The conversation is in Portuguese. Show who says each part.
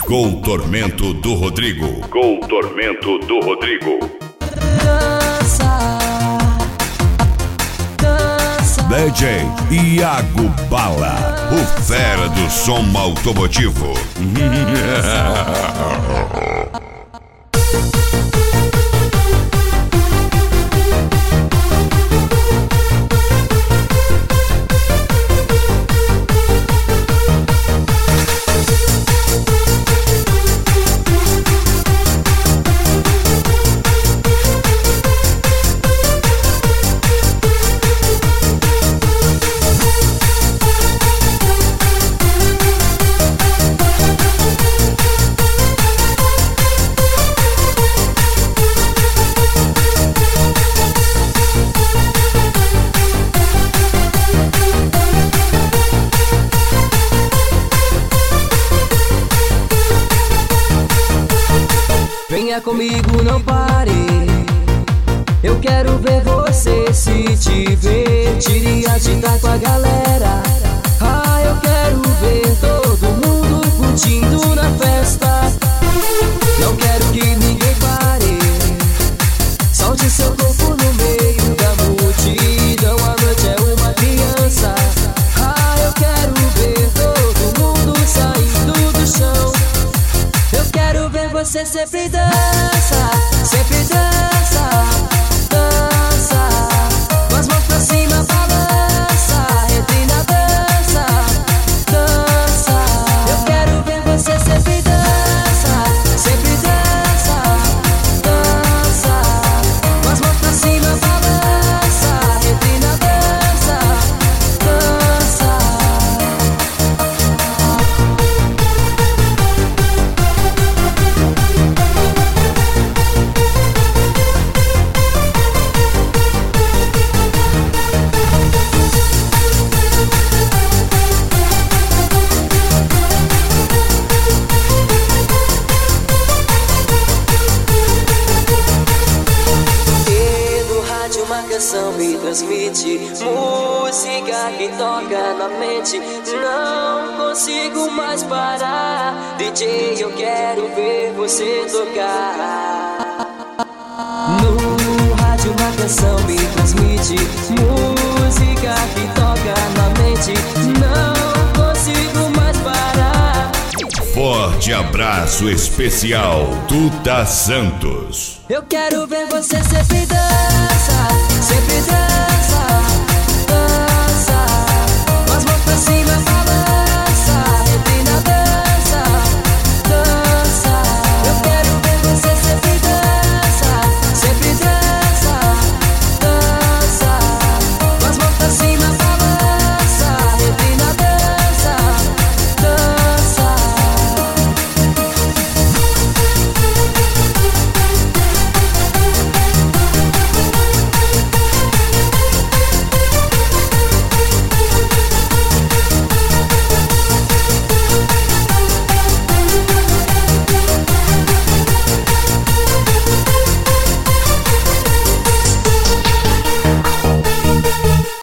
Speaker 1: Com o tormento do Rodrigo. Com o tormento do Rodrigo.
Speaker 2: Dança, dança.
Speaker 1: DJ Iago Bala, o fera do som automotivo.
Speaker 2: Venha comigo, não pare. Eu quero ver você se divertir com a galera. Ah, eu quero ver todo mundo curtindo na festa. Não quero que ninguém pare. Solte seu corpo no meio da multidão. A noite é uma criança. Ah, eu quero ver todo mundo saindo do chão. Eu quero ver você sempre dança, sempre dança, dança. Com as mãos pra cima, balança, entre na dança, dança. Eu quero ver você sempre dança, sempre dança, dança. Com as mãos pra cima, balança, entre na dança, dança. Uma canção me transmite música que toca na mente. Não consigo mais parar. DJ, eu quero ver você tocar. No rádio uma canção me transmite música que toca na mente. Não consigo mais parar.
Speaker 1: Forte abraço especial, Duda Santos.
Speaker 2: Eu quero ver você sempre dança, sempre dança.